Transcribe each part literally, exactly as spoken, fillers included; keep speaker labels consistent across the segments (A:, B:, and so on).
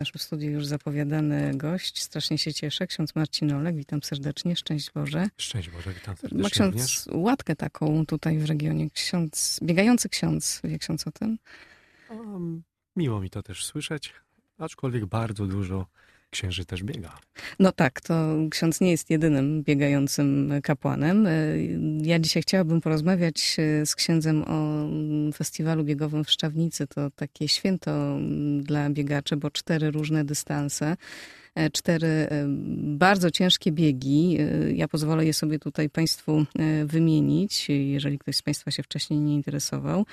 A: W naszym studiu już zapowiadany gość. Strasznie się cieszę. Ksiądz Marcin Olek, witam serdecznie. Szczęść Boże.
B: Szczęść Boże, witam serdecznie
A: Ma ksiądz
B: również.
A: łatkę taką tutaj w regionie. Ksiądz, biegający ksiądz. Wie ksiądz o tym?
B: Um, miło mi to też słyszeć, aczkolwiek bardzo dużo księży też biega.
A: No tak, to ksiądz nie jest jedynym biegającym kapłanem. Ja dzisiaj chciałabym porozmawiać z księdzem o festiwalu biegowym w Szczawnicy. To takie święto dla biegaczy, bo cztery różne dystanse. Cztery bardzo ciężkie biegi. Ja pozwolę je sobie tutaj Państwu wymienić, jeżeli ktoś z Państwa się wcześniej nie interesował.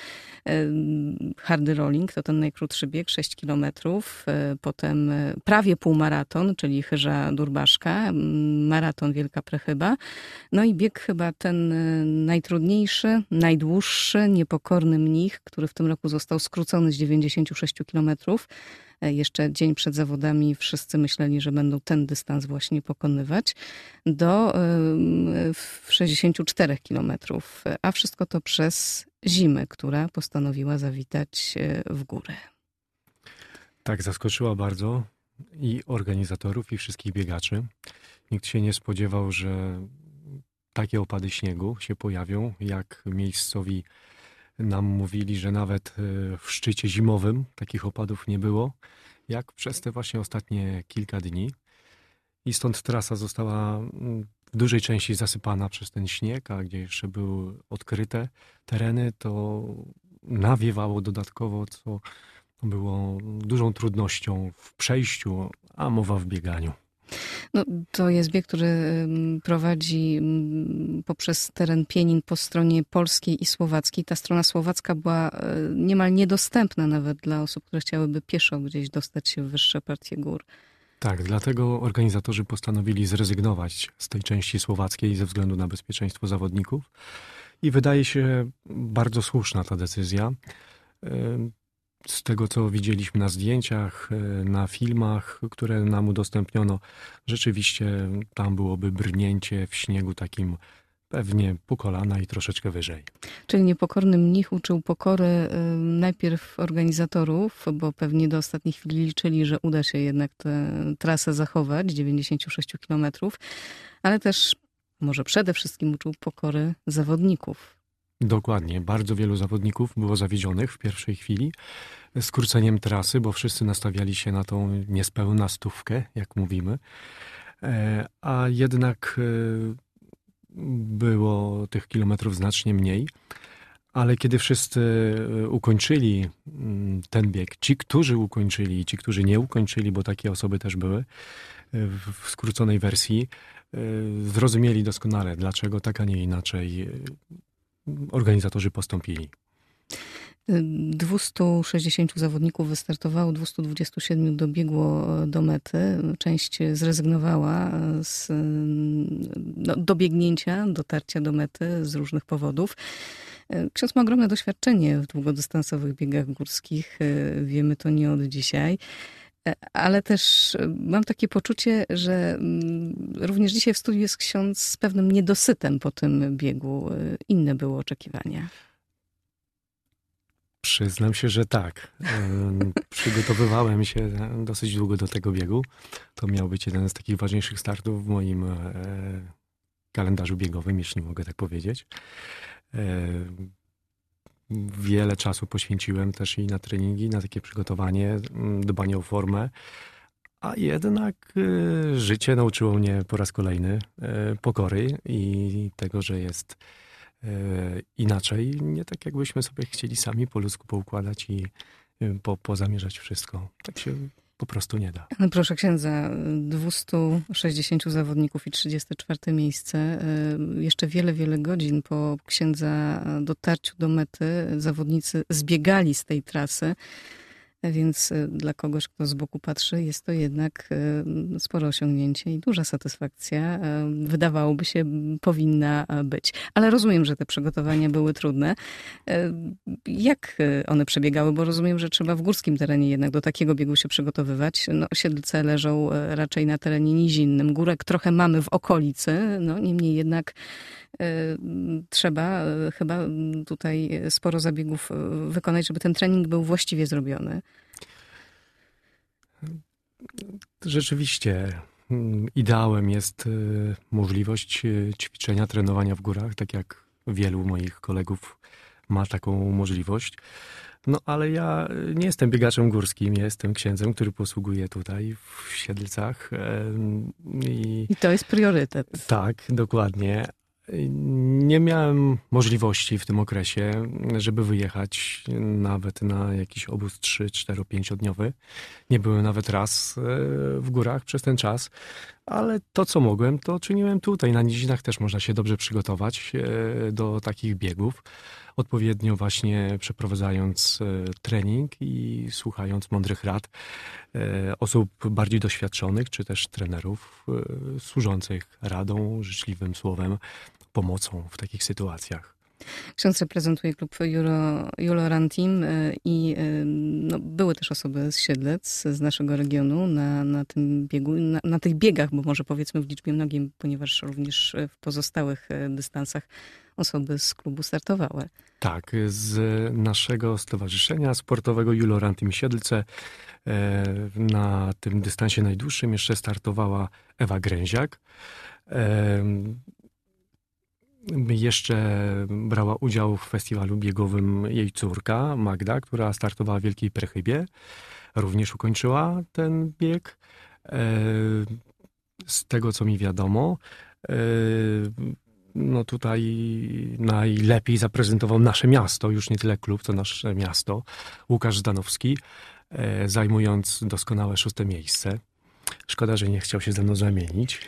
A: Hardy rolling to ten najkrótszy bieg, sześć kilometrów. Potem prawie półmaraton, czyli Chyża Durbaszka. Maraton Wielka Prechyba. No i bieg chyba ten najtrudniejszy, najdłuższy, Niepokorny Mnich, który w tym roku został skrócony z dziewięćdziesięciu sześciu kilometrów. Jeszcze dzień przed zawodami wszyscy myśleli, że będą ten dystans właśnie pokonywać, do sześćdziesięciu czterech kilometrów. A wszystko to przez zimę, która postanowiła zawitać w górę.
B: Tak, zaskoczyła bardzo i organizatorów, i wszystkich biegaczy. Nikt się nie spodziewał, że takie opady śniegu się pojawią, jak miejscowi nam mówili, że nawet w szczycie zimowym takich opadów nie było, jak przez te właśnie ostatnie kilka dni. I stąd trasa została w dużej części zasypana przez ten śnieg, a gdzie jeszcze były odkryte tereny, to nawiewało dodatkowo, co było dużą trudnością w przejściu, a mowa w bieganiu.
A: No, to jest bieg, który prowadzi poprzez teren Pienin po stronie polskiej i słowackiej. Ta strona słowacka była niemal niedostępna nawet dla osób, które chciałyby pieszo gdzieś dostać się w wyższe partie gór.
B: Tak, dlatego organizatorzy postanowili zrezygnować z tej części słowackiej ze względu na bezpieczeństwo zawodników. I wydaje się bardzo słuszna ta decyzja. Z tego, co widzieliśmy na zdjęciach, na filmach, które nam udostępniono, rzeczywiście tam byłoby brnięcie w śniegu takim pewnie po kolana i troszeczkę wyżej.
A: Czyli Niepokorny Mnich uczył pokory najpierw organizatorów, bo pewnie do ostatniej chwili liczyli, że uda się jednak tę trasę zachować, dziewięćdziesięciu sześciu kilometrów, ale też może przede wszystkim uczył pokory zawodników.
B: Dokładnie. Bardzo wielu zawodników było zawiedzionych w pierwszej chwili skróceniem trasy, bo wszyscy nastawiali się na tą niespełna stówkę, jak mówimy. A jednak było tych kilometrów znacznie mniej. Ale kiedy wszyscy ukończyli ten bieg, ci, którzy ukończyli i ci, którzy nie ukończyli, bo takie osoby też były w skróconej wersji, zrozumieli doskonale, dlaczego tak, a nie inaczej organizatorzy postąpili.
A: dwieście sześćdziesięciu zawodników wystartowało, dwieście dwadzieścia siedem dobiegło do mety. Część zrezygnowała z no, dobiegnięcia, dotarcia do mety z różnych powodów. Ksiądz ma ogromne doświadczenie w długodystansowych biegach górskich. Wiemy to nie od dzisiaj. Ale też mam takie poczucie, że również dzisiaj w studiu jest ksiądz z pewnym niedosytem po tym biegu. Inne były oczekiwania.
B: Przyznam się, że tak. Przygotowywałem się dosyć długo do tego biegu. To miał być jeden z takich ważniejszych startów w moim kalendarzu biegowym, jeśli mogę tak powiedzieć. Wiele czasu poświęciłem też i na treningi, na takie przygotowanie, dbanie o formę. A jednak życie nauczyło mnie po raz kolejny pokory i tego, że jest inaczej, nie tak jakbyśmy sobie chcieli sami po ludzku poukładać i po, pozamierzać wszystko. Tak się po prostu nie da.
A: No proszę księdza, dwieście sześćdziesięciu zawodników i trzydzieste czwarte miejsce. Jeszcze wiele, wiele godzin po księdza dotarciu do mety zawodnicy zbiegali z tej trasy. Więc dla kogoś, kto z boku patrzy, jest to jednak spore osiągnięcie i duża satysfakcja. Wydawałoby się, powinna być. Ale rozumiem, że te przygotowania były trudne. Jak one przebiegały? Bo rozumiem, że trzeba w górskim terenie jednak do takiego biegu się przygotowywać. No, Siedlce leżą raczej na terenie nizinnym. Górek trochę mamy w okolicy, no niemniej jednak trzeba chyba tutaj sporo zabiegów wykonać, żeby ten trening był właściwie zrobiony.
B: Rzeczywiście ideałem jest możliwość ćwiczenia, trenowania w górach, tak jak wielu moich kolegów ma taką możliwość. No ale ja nie jestem biegaczem górskim, ja jestem księdzem, który posługuje tutaj w Siedlcach. I,
A: I to jest priorytet.
B: Tak, dokładnie. Nie miałem możliwości w tym okresie, żeby wyjechać nawet na jakiś obóz trzy, cztery, pięciodniowy. Nie byłem nawet raz w górach przez ten czas, ale to, co mogłem, to czyniłem tutaj. Na nizinach też można się dobrze przygotować do takich biegów, odpowiednio właśnie przeprowadzając trening i słuchając mądrych rad osób bardziej doświadczonych, czy też trenerów służących radą, życzliwym słowem, pomocą w takich sytuacjach.
A: Ksiądz reprezentuje klub Julo, Julo Run Team i no, były też osoby z Siedlec, z naszego regionu na, na tym biegu, na, na tych biegach, bo może powiedzmy w liczbie mnogiej, ponieważ również w pozostałych dystansach osoby z klubu startowały.
B: Tak, z naszego stowarzyszenia sportowego Julo Run Team Siedlce na tym dystansie najdłuższym jeszcze startowała Ewa Gręziak. Jeszcze brała udział w festiwalu biegowym jej córka Magda, która startowała w Wielkiej Prechybie. Również ukończyła ten bieg. Z tego, co mi wiadomo, no tutaj najlepiej zaprezentował nasze miasto, już nie tyle klub, co nasze miasto, Łukasz Zdanowski, zajmując doskonałe szóste miejsce. Szkoda, że nie chciał się ze mną zamienić.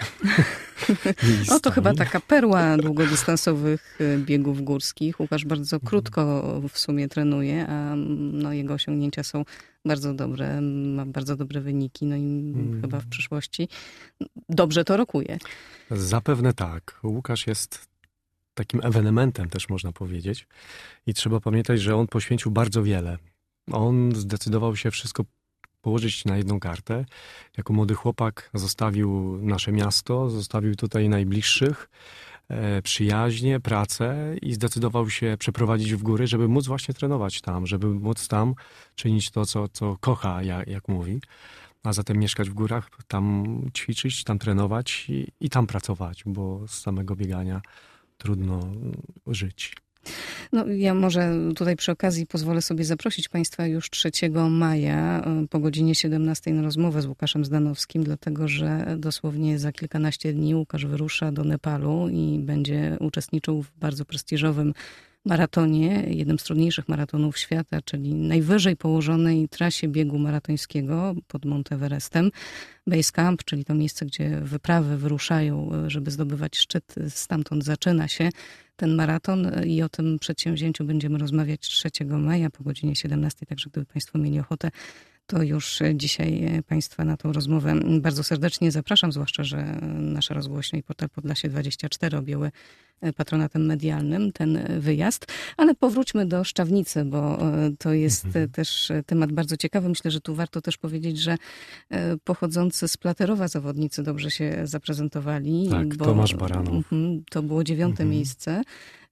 A: No to chyba taka perła długodystansowych biegów górskich. Łukasz bardzo krótko w sumie trenuje, a no jego osiągnięcia są bardzo dobre, ma bardzo dobre wyniki, no i hmm. chyba w przyszłości dobrze to rokuje.
B: Zapewne tak. Łukasz jest takim ewenementem też można powiedzieć i trzeba pamiętać, że on poświęcił bardzo wiele. On zdecydował się wszystko położyć na jedną kartę. Jako młody chłopak zostawił nasze miasto, zostawił tutaj najbliższych, e, przyjaźnie, pracę i zdecydował się przeprowadzić w góry, żeby móc właśnie trenować tam, żeby móc tam czynić to, co, co kocha, jak, jak mówi. A zatem mieszkać w górach, tam ćwiczyć, tam trenować i, i tam pracować, bo z samego biegania trudno żyć.
A: No, ja może tutaj przy okazji pozwolę sobie zaprosić Państwa już trzeciego maja po godzinie siedemnastej na rozmowę z Łukaszem Zdanowskim, dlatego że dosłownie za kilkanaście dni Łukasz wyrusza do Nepalu i będzie uczestniczył w bardzo prestiżowym maratonie, jednym z trudniejszych maratonów świata, czyli najwyżej położonej trasie biegu maratońskiego pod Monteverestem. Base Camp, czyli to miejsce, gdzie wyprawy wyruszają, żeby zdobywać szczyt. Stamtąd zaczyna się ten maraton i o tym przedsięwzięciu będziemy rozmawiać trzeciego maja po godzinie siedemnastej, także gdyby Państwo mieli ochotę, to już dzisiaj Państwa na tą rozmowę bardzo serdecznie zapraszam, zwłaszcza, że nasza rozgłośnia i portal Podlasie dwadzieścia cztery objęły patronatem medialnym ten wyjazd. Ale powróćmy do Szczawnicy, bo to jest mhm. też temat bardzo ciekawy. Myślę, że tu warto też powiedzieć, że pochodzący z Platerowa zawodnicy dobrze się zaprezentowali.
B: Tak,
A: bo
B: Tomasz Baranów.
A: To było dziewiąte mhm. miejsce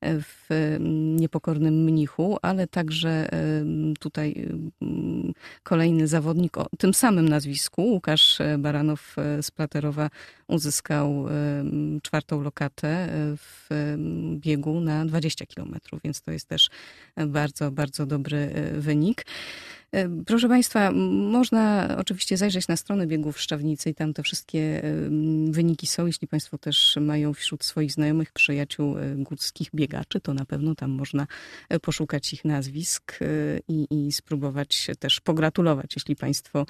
A: w Niepokornym Mnichu, ale także tutaj kolejny zawodnik o tym samym nazwisku, Łukasz Baranow z Platerowa, uzyskał czwartą lokatę w biegu na dwadzieścia kilometrów, więc to jest też bardzo, bardzo dobry wynik. Proszę Państwa, można oczywiście zajrzeć na stronę biegów Szczawnicy i tam te wszystkie wyniki są. Jeśli Państwo też mają wśród swoich znajomych, przyjaciół górskich biegaczy, to na pewno tam można poszukać ich nazwisk i, i spróbować też pogratulować, jeśli Państwo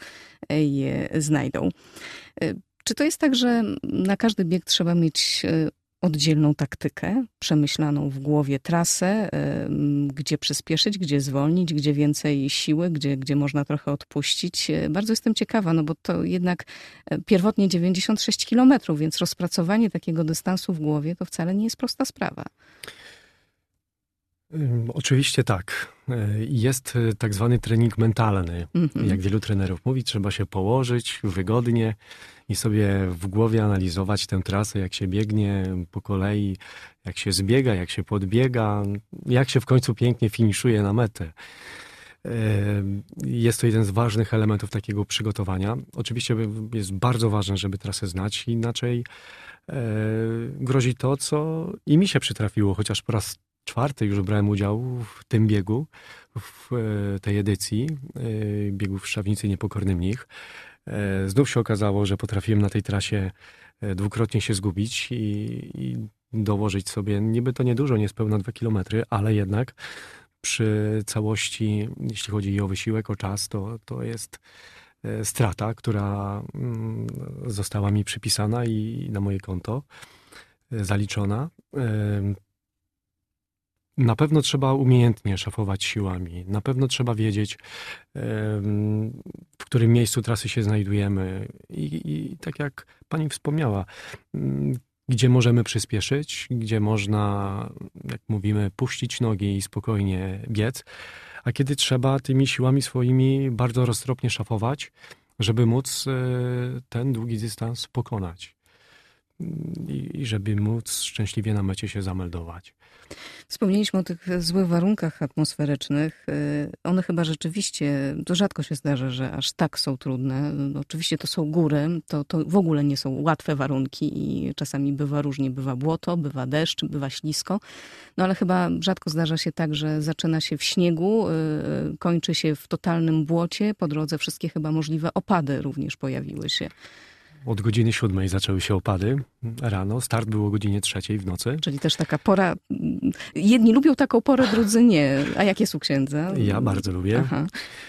A: je znajdą. Czy to jest tak, że na każdy bieg trzeba mieć oddzielną taktykę, przemyślaną w głowie trasę, gdzie przyspieszyć, gdzie zwolnić, gdzie więcej siły, gdzie, gdzie można trochę odpuścić? Bardzo jestem ciekawa, no bo to jednak pierwotnie dziewięćdziesiąt sześć kilometrów, więc rozpracowanie takiego dystansu w głowie to wcale nie jest prosta sprawa.
B: Oczywiście tak. Jest tak zwany trening mentalny. Mm-hmm. Jak wielu trenerów mówi, trzeba się położyć wygodnie i sobie w głowie analizować tę trasę, jak się biegnie po kolei, jak się zbiega, jak się podbiega, jak się w końcu pięknie finiszuje na metę. Jest to jeden z ważnych elementów takiego przygotowania. Oczywiście jest bardzo ważne, żeby trasę znać, inaczej grozi to, co i mi się przytrafiło, chociaż po raz czwarty już brałem udział w tym biegu, w tej edycji biegów w Szczawnicy Niepokorny Mnich. Znów się okazało, że potrafiłem na tej trasie dwukrotnie się zgubić i, i dołożyć sobie, niby to niedużo, niespełna dwa kilometry, ale jednak przy całości, jeśli chodzi o wysiłek, o czas, to, to jest strata, która została mi przypisana i na moje konto zaliczona. Na pewno trzeba umiejętnie szafować siłami. Na pewno trzeba wiedzieć, w którym miejscu trasy się znajdujemy. I, i tak jak pani wspomniała, gdzie możemy przyspieszyć, gdzie można, jak mówimy, puścić nogi i spokojnie biec, a kiedy trzeba tymi siłami swoimi bardzo roztropnie szafować, żeby móc ten długi dystans pokonać i żeby móc szczęśliwie na mecie się zameldować.
A: Wspomnieliśmy o tych złych warunkach atmosferycznych. One chyba rzeczywiście, to rzadko się zdarza, że aż tak są trudne. Oczywiście to są góry, to, to w ogóle nie są łatwe warunki i czasami bywa różnie. Bywa błoto, bywa deszcz, bywa ślisko. No ale chyba rzadko zdarza się tak, że zaczyna się w śniegu, kończy się w totalnym błocie. Po drodze wszystkie chyba możliwe opady również pojawiły się.
B: Od godziny siódmej zaczęły się opady rano. Start był o godzinie trzeciej w nocy.
A: Czyli też taka pora... Jedni lubią taką porę, drudzy nie. A jak jest u księdza?
B: Ja bardzo lubię.
A: Aha.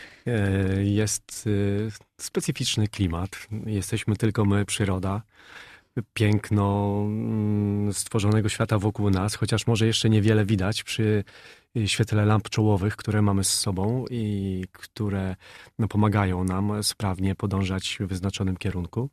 B: Jest specyficzny klimat. Jesteśmy tylko my, przyroda. Piękno stworzonego świata wokół nas, chociaż może jeszcze niewiele widać przy świetle lamp czołowych, które mamy z sobą i które no, pomagają nam sprawnie podążać w wyznaczonym kierunku.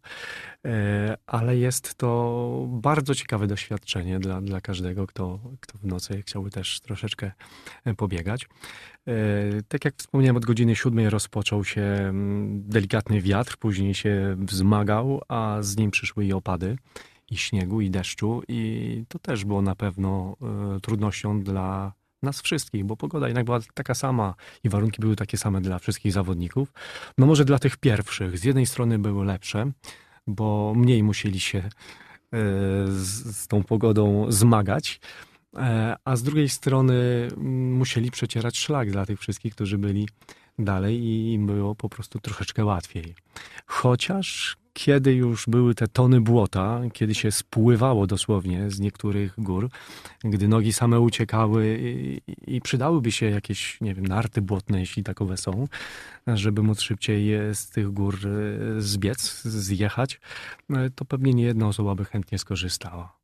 B: Ale jest to bardzo ciekawe doświadczenie dla, dla każdego, kto, kto w nocy chciałby też troszeczkę pobiegać. Tak jak wspomniałem, od godziny siódmej rozpoczął się delikatny wiatr, później się wzmagał, a z nim przyszły i opady, i śniegu, i deszczu. I to też było na pewno trudnością dla nas wszystkich, bo pogoda jednak była taka sama i warunki były takie same dla wszystkich zawodników. No może dla tych pierwszych z jednej strony były lepsze, bo mniej musieli się z, z tą pogodą zmagać, a z drugiej strony musieli przecierać szlak dla tych wszystkich, którzy byli dalej i im było po prostu troszeczkę łatwiej. Chociaż kiedy już były te tony błota, kiedy się spływało dosłownie z niektórych gór, gdy nogi same uciekały i, i przydałyby się jakieś, nie wiem, narty błotne, jeśli takowe są, żeby móc szybciej z tych gór zbiec, zjechać, to pewnie nie jedna osoba by chętnie skorzystała.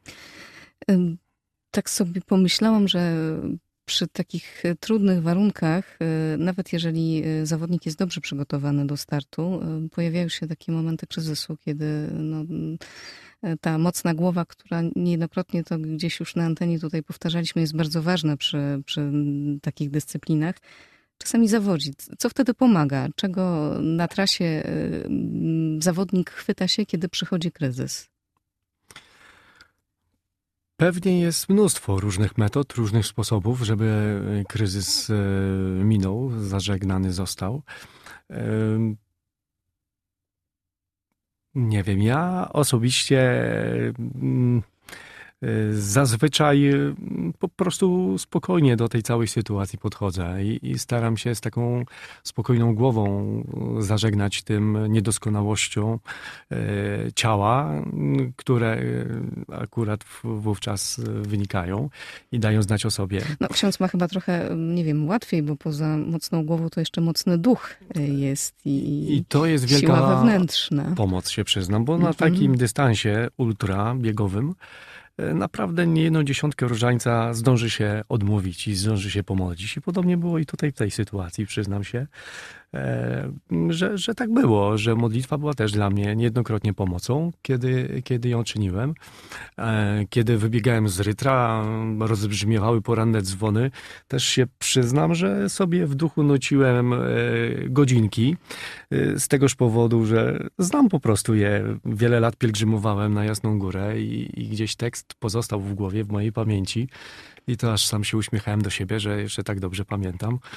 A: Tak sobie pomyślałam, że przy takich trudnych warunkach, nawet jeżeli zawodnik jest dobrze przygotowany do startu, pojawiają się takie momenty kryzysu, kiedy no, ta mocna głowa, która niejednokrotnie to gdzieś już na antenie tutaj powtarzaliśmy, jest bardzo ważna przy, przy takich dyscyplinach, czasami zawodzi. Co wtedy pomaga? Czego na trasie zawodnik chwyta się, kiedy przychodzi kryzys?
B: Pewnie jest mnóstwo różnych metod, różnych sposobów, żeby kryzys minął, zażegnany został. Nie wiem, ja osobiście zazwyczaj po prostu spokojnie do tej całej sytuacji podchodzę i, i staram się z taką spokojną głową zażegnać tym niedoskonałością e, ciała, które akurat wówczas wynikają i dają znać o sobie.
A: No, ksiądz ma chyba trochę, nie wiem, łatwiej, bo poza mocną głową to jeszcze mocny duch jest i,
B: I to jest wielka
A: siła wewnętrzna.
B: Pomoc, się przyznam, bo na
A: Mhm.
B: takim dystansie ultra biegowym naprawdę nie jedną dziesiątkę różańca zdąży się odmówić i zdąży się pomodlić. I podobnie było i tutaj w tej sytuacji, przyznam się, że, że tak było, że modlitwa była też dla mnie niejednokrotnie pomocą, kiedy, kiedy ją czyniłem. Kiedy wybiegałem z rytra, rozbrzmiewały poranne dzwony, też się przyznam, że sobie w duchu nuciłem godzinki z tegoż powodu, że znam po prostu je. Wiele lat pielgrzymowałem na Jasną Górę i, i gdzieś tekst pozostał w głowie, w mojej pamięci i to aż sam się uśmiechałem do siebie, że jeszcze tak dobrze pamiętam.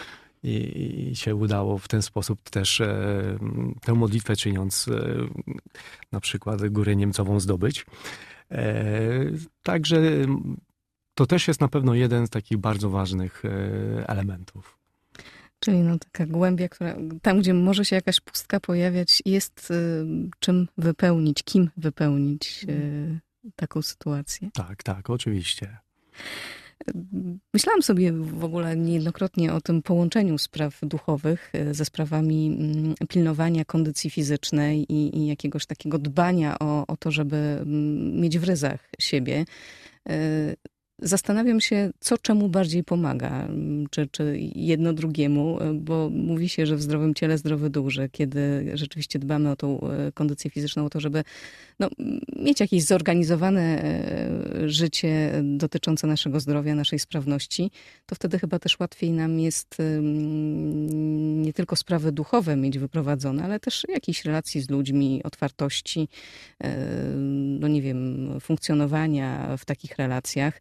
B: i, i się udało w ten sposób też e, tę modlitwę czyniąc e, na przykład Górę Niemcową zdobyć. E, także to też jest na pewno jeden z takich bardzo ważnych e, elementów.
A: Czyli no taka głębia, która tam, gdzie może się jakaś pustka pojawiać, jest y, czym wypełnić, kim wypełnić y, taką sytuację.
B: Tak, tak, oczywiście.
A: Myślałam sobie w ogóle niejednokrotnie o tym połączeniu spraw duchowych ze sprawami pilnowania kondycji fizycznej i, i jakiegoś takiego dbania o, o to, żeby mieć w ryzach siebie. Zastanawiam się, co czemu bardziej pomaga, czy, czy jedno drugiemu, bo mówi się, że w zdrowym ciele zdrowy duch, że kiedy rzeczywiście dbamy o tą kondycję fizyczną, o to, żeby no, mieć jakieś zorganizowane życie dotyczące naszego zdrowia, naszej sprawności, to wtedy chyba też łatwiej nam jest nie tylko sprawy duchowe mieć wyprowadzone, ale też jakiejś relacji z ludźmi, otwartości, no nie wiem, funkcjonowania w takich relacjach.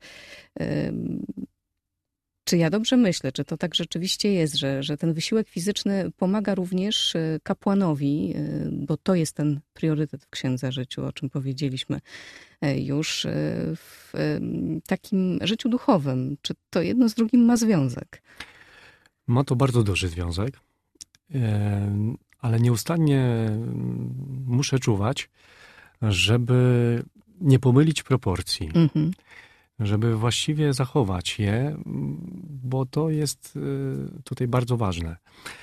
A: Czy ja dobrze myślę, czy to tak rzeczywiście jest, że, że ten wysiłek fizyczny pomaga również kapłanowi, bo to jest ten priorytet w księdza życiu, o czym powiedzieliśmy już, w takim życiu duchowym? Czy to jedno z drugim ma związek?
B: Ma to bardzo duży związek, ale nieustannie muszę czuwać, żeby nie pomylić proporcji. Mhm. Żeby właściwie zachować je, bo to jest tutaj bardzo ważne.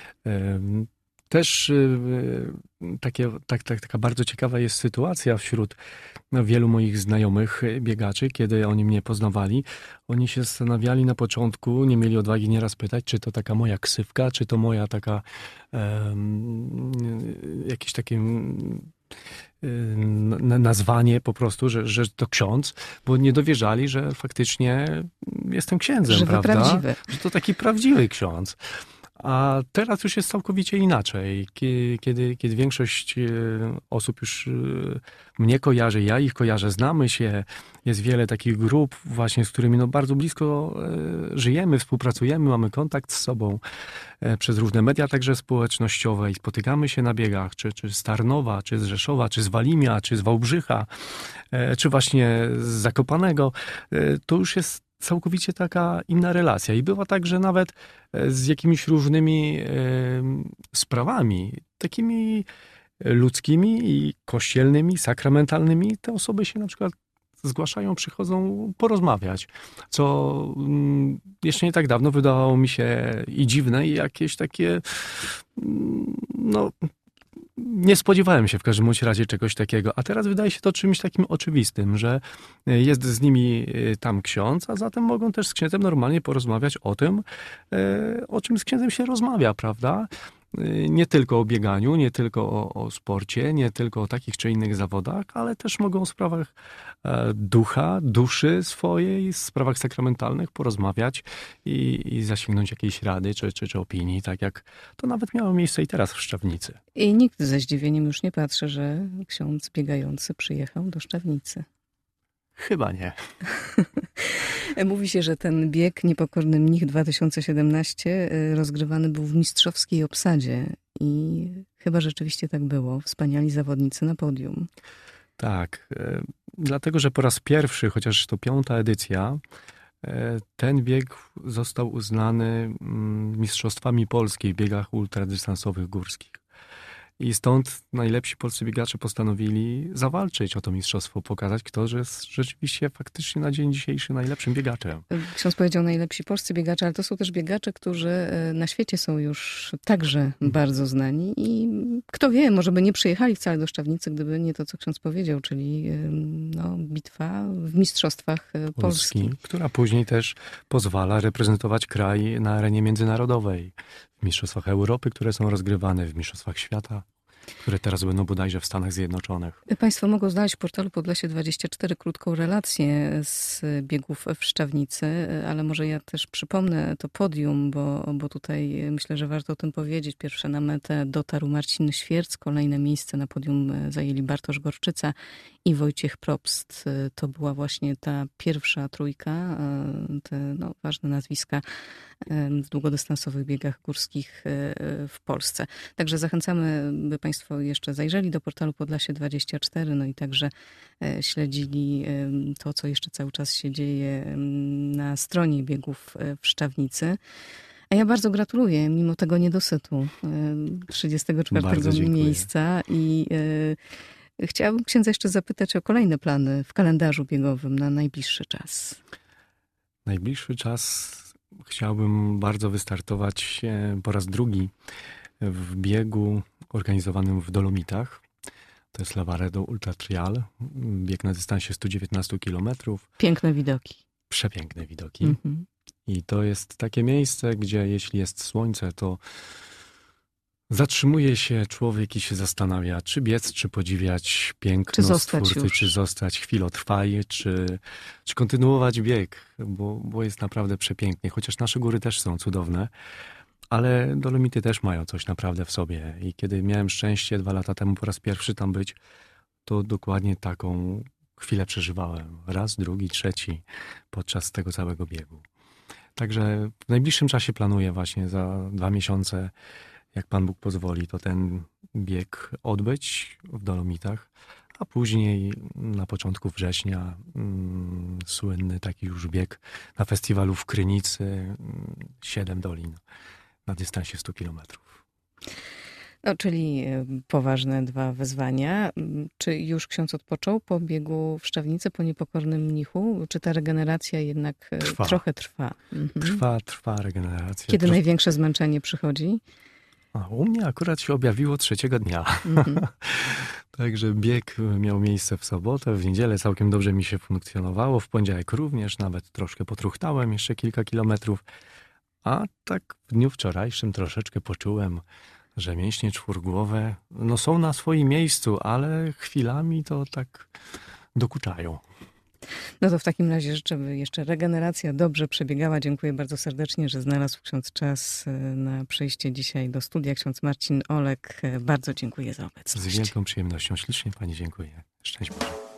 B: Też takie, tak, tak, taka bardzo ciekawa jest sytuacja wśród wielu moich znajomych biegaczy, kiedy oni mnie poznawali. Oni się zastanawiali na początku, nie mieli odwagi nieraz pytać, czy to taka moja ksywka, czy to moja taka um, jakieś takie nazwanie po prostu, że, że to ksiądz, bo nie dowierzali, że faktycznie jestem księdzem,
A: Żywy,
B: prawda?
A: prawdziwy.
B: Że to taki prawdziwy ksiądz. A teraz już jest całkowicie inaczej. Kiedy, kiedy większość osób już mnie kojarzy, ja ich kojarzę, znamy się, jest wiele takich grup właśnie, z którymi no bardzo blisko żyjemy, współpracujemy, mamy kontakt z sobą przez różne media także społecznościowe i spotykamy się na biegach, czy, czy z Tarnowa, czy z Rzeszowa, czy z Walimia, czy z Wałbrzycha, czy właśnie z Zakopanego. To już jest całkowicie taka inna relacja. I bywa tak, że nawet z jakimiś różnymi e, sprawami, takimi ludzkimi i kościelnymi, sakramentalnymi, te osoby się na przykład zgłaszają, przychodzą porozmawiać, co mm, jeszcze nie tak dawno wydawało mi się i dziwne, i jakieś takie mm, no nie spodziewałem się w każdym bądź razie czegoś takiego, a teraz wydaje się to czymś takim oczywistym, że jest z nimi tam ksiądz, a zatem mogą też z księdzem normalnie porozmawiać o tym, o czym z księdzem się rozmawia, prawda? Nie tylko o bieganiu, nie tylko o, o sporcie, nie tylko o takich czy innych zawodach, ale też mogą o sprawach ducha, duszy swojej, sprawach sakramentalnych porozmawiać i, i zasięgnąć jakiejś rady czy, czy, czy opinii, tak jak to nawet miało miejsce i teraz w Szczawnicy.
A: I nikt ze zdziwieniem już nie patrzy, że ksiądz biegający przyjechał do Szczawnicy.
B: Chyba nie.
A: Mówi się, że ten bieg Niepokorny Mnich dwa tysiące siedemnaście rozgrywany był w mistrzowskiej obsadzie i chyba rzeczywiście tak było. Wspaniali zawodnicy na podium.
B: Tak, dlatego, że po raz pierwszy, chociaż to piąta edycja, ten bieg został uznany mistrzostwami Polski w biegach ultradystansowych górskich. I stąd najlepsi polscy biegacze postanowili zawalczyć o to mistrzostwo, pokazać, kto jest rzeczywiście faktycznie na dzień dzisiejszy najlepszym biegaczem.
A: Ksiądz powiedział najlepsi polscy biegacze, ale to są też biegacze, którzy na świecie są już także bardzo znani i kto wie, może by nie przyjechali wcale do Szczawnicy, gdyby nie to, co ksiądz powiedział, czyli no, bitwa w mistrzostwach Polski. Polski,
B: która później też pozwala reprezentować kraj na arenie międzynarodowej. W mistrzostwach Europy, które są rozgrywane, w mistrzostwach świata. które teraz będą bodajże w Stanach Zjednoczonych.
A: Państwo mogą znaleźć w portalu Podlasie dwadzieścia cztery krótką relację z biegów w Szczawnicy, ale może ja też przypomnę to podium, bo, bo tutaj myślę, że warto o tym powiedzieć. Pierwsze na metę dotarł Marcin Świerc, kolejne miejsce na podium zajęli Bartosz Gorczyca i Wojciech Probst. To była właśnie ta pierwsza trójka, te no, ważne nazwiska w długodystansowych biegach górskich w Polsce. Także zachęcamy, by Państwo jeszcze zajrzeli do portalu Podlasie dwadzieścia cztery, no i także śledzili to, co jeszcze cały czas się dzieje na stronie biegów w Szczawnicy. A ja bardzo gratuluję, mimo tego niedosytu, trzydziestego czwartego miejsca i chciałabym księdza jeszcze zapytać o kolejne plany w kalendarzu biegowym na najbliższy czas.
B: Najbliższy czas chciałbym bardzo wystartować po raz drugi w biegu organizowanym w Dolomitach. To jest Lavaredo Ultra Trial. Bieg na dystansie stu dziewiętnastu kilometrów.
A: Piękne widoki.
B: Przepiękne widoki.
A: Mhm.
B: I to jest takie miejsce, gdzie jeśli jest słońce, to zatrzymuje się człowiek i się zastanawia, czy biec, czy podziwiać piękno
A: czy
B: stwórcy, czy zostać chwilotrwali, czy, czy kontynuować bieg, bo, bo jest naprawdę przepięknie. Chociaż nasze góry też są cudowne, ale Dolomity też mają coś naprawdę w sobie. I kiedy miałem szczęście dwa lata temu po raz pierwszy tam być, to dokładnie taką chwilę przeżywałem. Raz, drugi, trzeci podczas tego całego biegu. Także w najbliższym czasie planuję właśnie za dwa miesiące, jak Pan Bóg pozwoli, to ten bieg odbyć w Dolomitach, a później na początku września mm, słynny taki już bieg na festiwalu w Krynicy, mm, Siedem Dolin na dystansie stu kilometrów.
A: No, czyli poważne dwa wyzwania. Czy już ksiądz odpoczął po biegu w Szczawnicy, po Niepokornym Mnichu? Czy ta regeneracja jednak
B: trwa.
A: trochę trwa? Mhm.
B: Trwa, trwa regeneracja.
A: Kiedy
B: Trosz...
A: największe zmęczenie przychodzi?
B: A, u mnie akurat się objawiło trzeciego dnia. Mhm. Także bieg miał miejsce w sobotę, w niedzielę całkiem dobrze mi się funkcjonowało, w poniedziałek również, nawet troszkę potruchtałem jeszcze kilka kilometrów, a tak w dniu wczorajszym troszeczkę poczułem, że mięśnie czwórgłowe no, są na swoim miejscu, ale chwilami to tak dokuczają.
A: No to w takim razie życzę, by jeszcze regeneracja dobrze przebiegała. Dziękuję bardzo serdecznie, że znalazł ksiądz czas na przyjście dzisiaj do studia. Ksiądz Marcin Olek, bardzo dziękuję za obecność.
B: Z wielką przyjemnością. Ślicznie Pani dziękuję. Szczęść Boże.